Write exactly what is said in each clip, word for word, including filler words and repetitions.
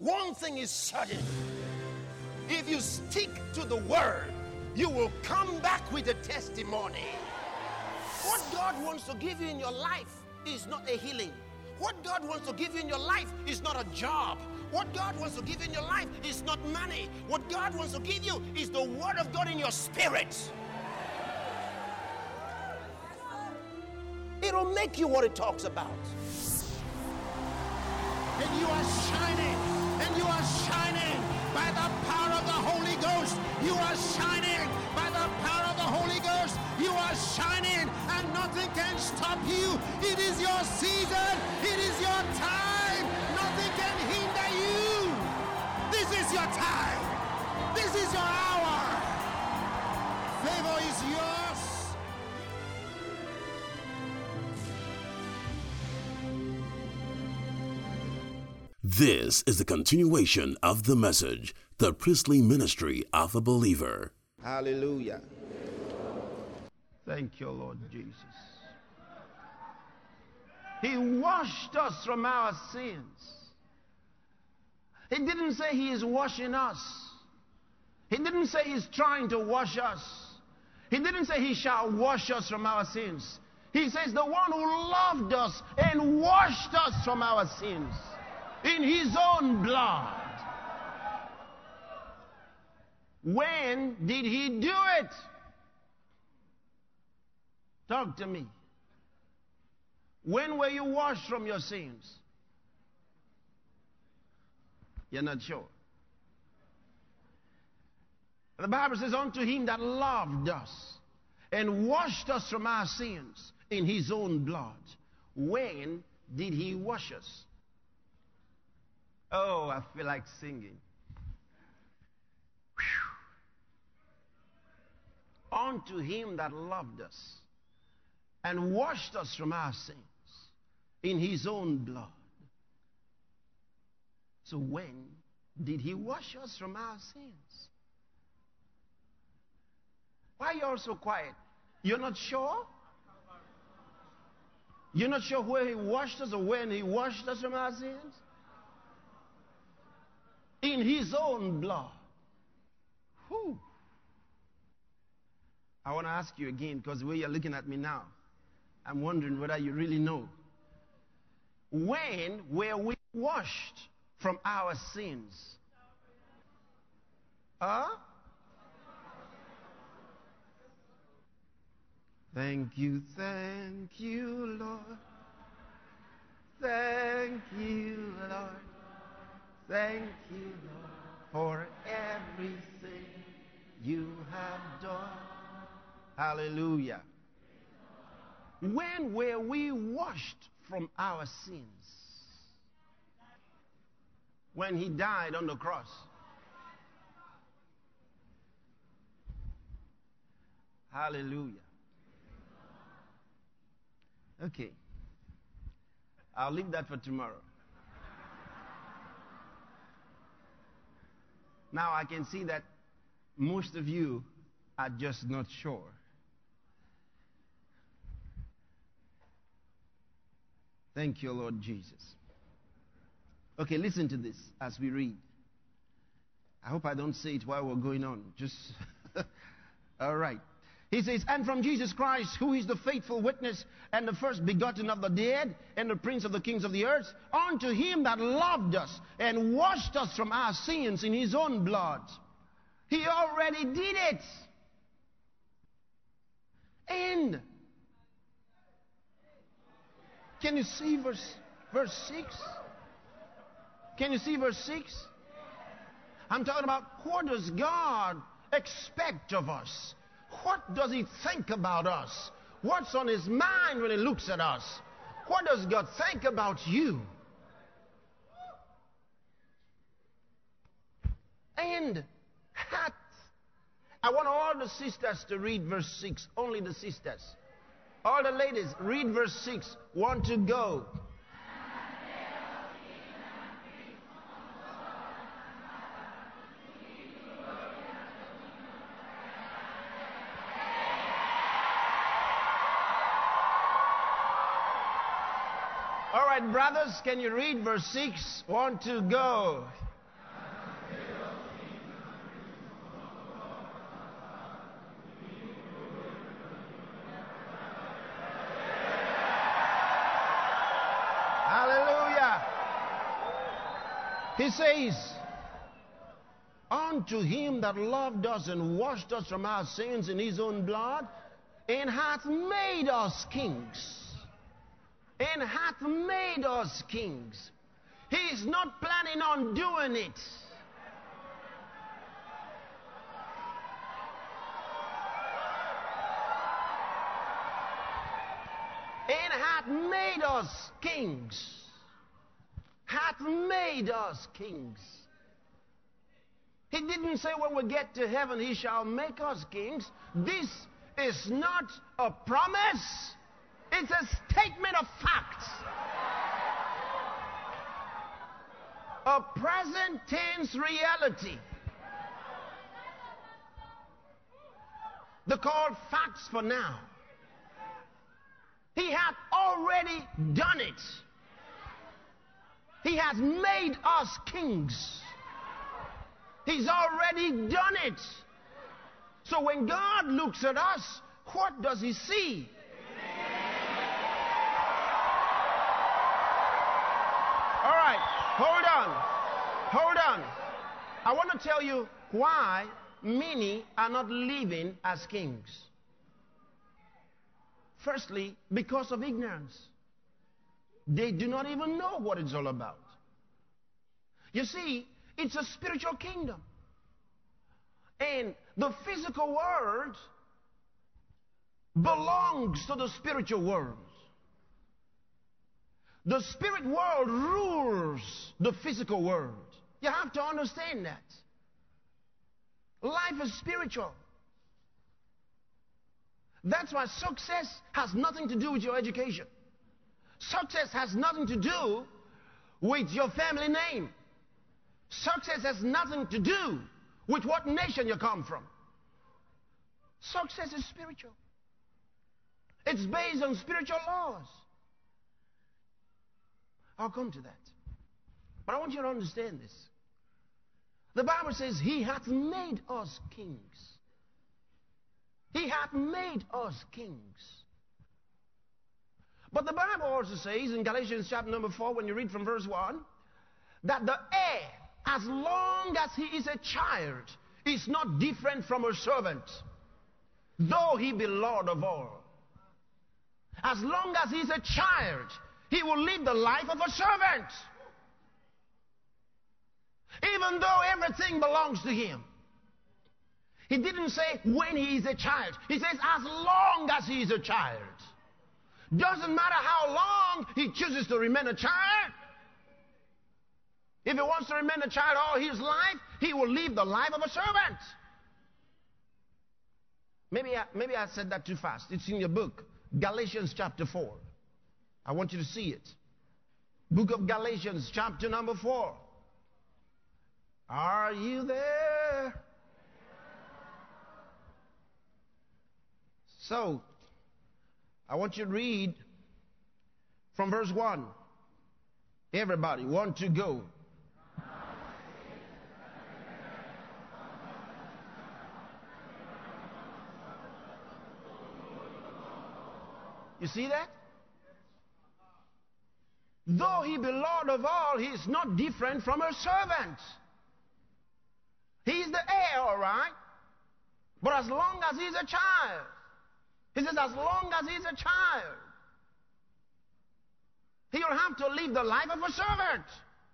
One thing is certain. If you stick to the word, you will come back with a testimony. What God wants to give you in your life is not a healing. What God wants to give you in your life is not a job. What God wants to give you in your life is not money. What God wants to give you is the word of God in your spirit. It'll make you what it talks about. And you are shining, and you are shining by the power of the Holy Ghost. You are shining by the power of the Holy Ghost. You are shining, and nothing can stop you. It is your season. It is your time. Nothing can hinder you. This is your time. This is your hour. Favor is yours. This is the continuation of the message, the priestly ministry of a believer. Hallelujah. Thank you, Lord Jesus. He washed us from our sins. He didn't say he is washing us. He didn't say he's trying to wash us. He didn't say he shall wash us from our sins. He says the one who loved us and washed us from our sins in his own blood. When did he do it? Talk to me. When were you washed from your sins? You're not sure. The Bible says, unto him that loved us and washed us from our sins in his own blood. When did he wash us? Oh, I feel like singing. Whew. Unto him that loved us and washed us from our sins in his own blood. So when did he wash us from our sins? Why are you all so quiet? You're not sure? You're not sure where he washed us or when he washed us from our sins? In his own blood. Whew. I want to ask you again, because the way you're looking at me now, I'm wondering whether you really know. When were we washed from our sins? Huh? Thank you, thank you, Lord. Thank you, Lord. Thank you, Lord, for everything you have done. Hallelujah. When were we washed from our sins? When he died on the cross. Hallelujah. Okay. I'll leave that for tomorrow. Now I can see that most of you are just not sure. Thank you, Lord Jesus. Okay, listen to this as we read. I hope I don't say it while we're going on. Just, all right. He says, and from Jesus Christ, who is the faithful witness and the first begotten of the dead and the prince of the kings of the earth, unto him that loved us and washed us from our sins in his own blood. He already did it. And can you see verse, verse six? Can you see verse six? I'm talking about what does God expect of us? What does he think about us? What's on his mind when he looks at us? What does God think about you? And hat. I want all the sisters to read verse six. Only the sisters. All the ladies, read verse six. Want to go. All right, brothers, can you read verse six? Want to go. He says, unto him that loved us and washed us from our sins in his own blood, and hath made us kings. And hath made us kings. He's not planning on doing it. And hath made us kings. Hath made us kings. He didn't say when we get to heaven he shall make us kings. This is not a promise. It's a statement of facts. A present tense reality. They're called facts for now. He hath already done it. He has made us kings. He's already done it. So when God looks at us, what does he see? All right, hold on. Hold on. I want to tell you why many are not living as kings. Firstly, because of ignorance. They do not even know what it's all about. You see, it's a spiritual kingdom. And the physical world belongs to the spiritual world. The spirit world rules the physical world. You have to understand that. Life is spiritual. That's why success has nothing to do with your education. Success has nothing to do with your family name. Success has nothing to do with what nation you come from. Success is spiritual. It's based on spiritual laws. I'll come to that. But I want you to understand this. The Bible says, he hath made us kings. He hath made us kings. But the Bible also says in Galatians chapter number four, when you read from verse one, that the heir, as long as he is a child, is not different from a servant, though he be Lord of all. As long as he's a child, he will live the life of a servant. Even though everything belongs to him. He didn't say when he is a child. He says as long as he is a child. Doesn't matter how long he chooses to remain a child. If he wants to remain a child all his life, he will live the life of a servant. Maybe I, maybe I said that too fast. It's in your book, Galatians chapter four. I want you to see it. Book of Galatians chapter number four. Are you there? So, I want you to read from verse one. Everybody, one to go. You see that? Though he be Lord of all, he is not different from a servant. He's the heir, all right? But as long as he's a child, he says as long as he's a child, he'll have to live the life of a servant.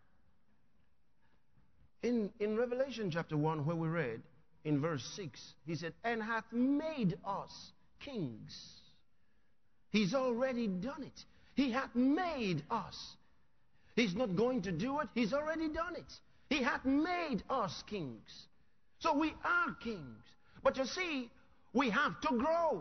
In, in Revelation chapter one, where we read, in verse six, he said, and hath made us kings. He's already done it. He hath made us. He's not going to do it. He's already done it. He hath made us kings. So we are kings. But you see, we have to grow.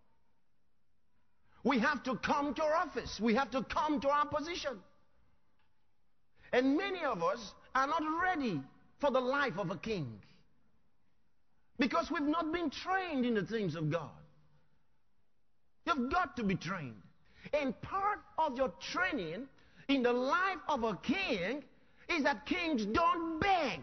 We have to come to our office. We have to come to our position. And many of us are not ready for the life of a king. Because we've not been trained in the things of God. You've got to be trained. And part of your training in the life of a king is that kings don't beg.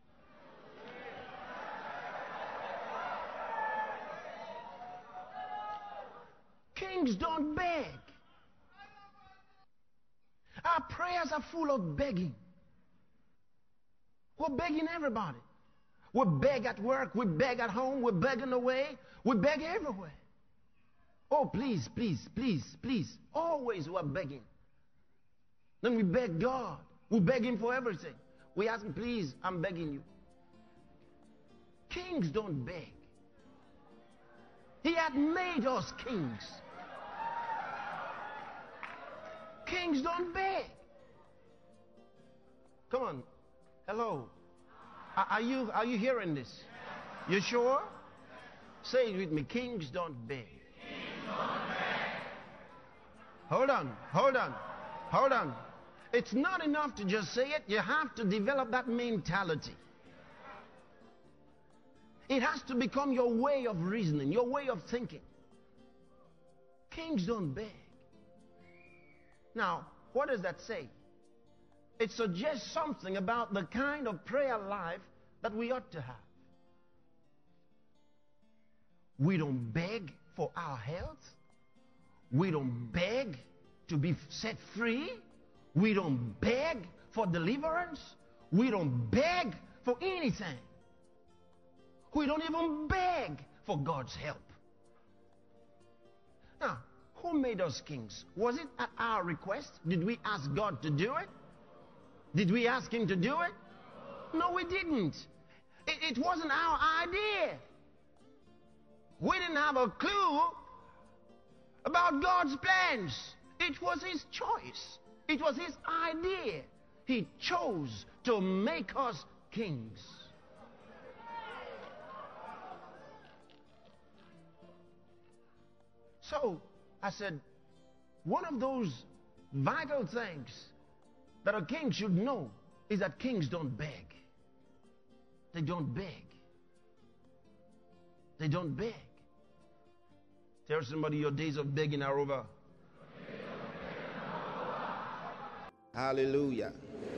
Kings don't beg. Our prayers are full of begging. We're begging everybody. We beg at work, we beg at home, we beg on the way, we beg everywhere. Oh, please, please, please, please. Always we're begging. Then we beg God. We beg Him for everything. We ask Him, please, I'm begging you. Kings don't beg. He had made us kings. Kings don't beg. Come on. Hello. Are you, are you hearing this? You sure? Say it with me. Kings don't beg. Kings don't beg. Hold on. Hold on. Hold on. It's not enough to just say it. You have to develop that mentality. It has to become your way of reasoning, your way of thinking. Kings don't beg. Now, what does that say? It suggests something about the kind of prayer life that we ought to have. We don't beg for our health. We don't beg to be set free. We don't beg for deliverance. We don't beg for anything. We don't even beg for God's help. Now, who made us kings? Was it at our request? Did we ask God to do it? Did we ask Him to do it? No, we didn't. It, it wasn't our idea. We didn't have a clue about God's plans. It was His choice. It was His idea. He chose to make us kings. So, I said, one of those vital things that a king should know is that kings don't beg. They don't beg. They don't beg. Tell somebody your days of begging are over. Hallelujah.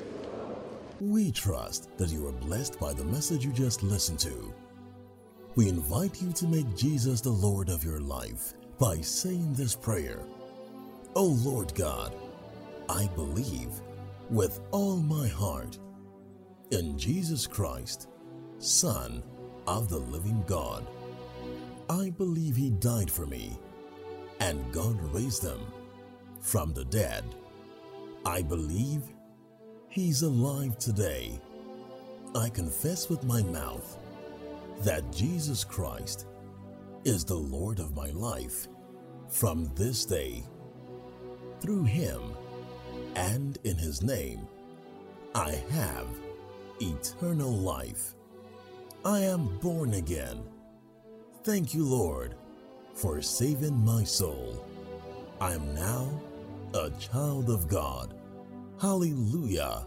We trust that you are blessed by the message you just listened to. We invite you to make Jesus the Lord of your life by saying this prayer. Oh Lord God, I believe with all my heart in Jesus Christ, Son of the living God. I believe He died for me and God raised Him from the dead. I believe He's alive today. I confess with my mouth that Jesus Christ is the Lord of my life from this day. Through Him and in His name, I have eternal life. I am born again. Thank you, Lord, for saving my soul. I am now a child of God. Hallelujah.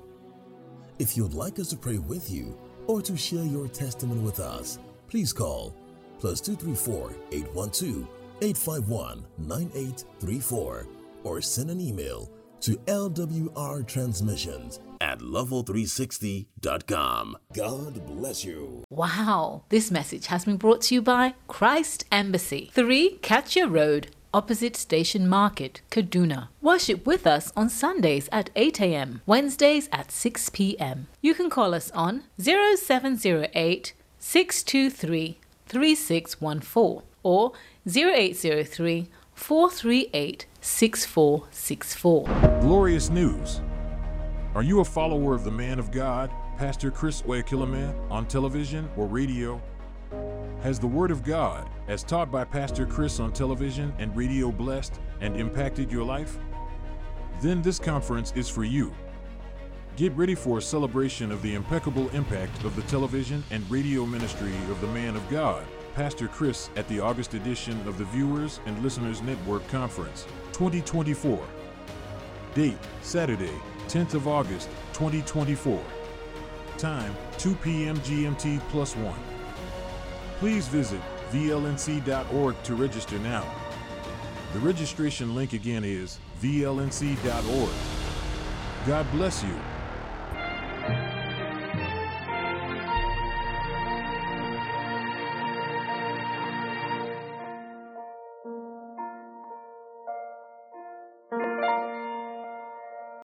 If you'd like us to pray with you or to share your testimony with us, please call plus two three four, eight one two, eight five one, nine eight three four or send an email to L W R transmissions at level three sixty dot com. God bless you. Wow, this message has been brought to you by Christ Embassy, three Katya Road, opposite Station Market, Kaduna. Worship with us on Sundays at eight a.m., Wednesdays at six p.m. You can call us on zero seven zero eight, six two three, three six one four or zero eight zero three, four three eight, six four six four. Glorious news. Are you a follower of the man of God, Pastor Chris Oyakhilome, on television or radio? Has the Word of God, as taught by Pastor Chris on television and radio, blessed and impacted your life? Then this conference is for you. Get ready for a celebration of the impeccable impact of the television and radio ministry of the man of God, Pastor Chris, at the August edition of the Viewers and Listeners Network Conference twenty twenty-four. Date, Saturday, tenth of August, twenty twenty-four. Time, two p.m. G M T plus one. Please visit V L N C dot org to register now. The registration link again is V L N C dot org. God bless you.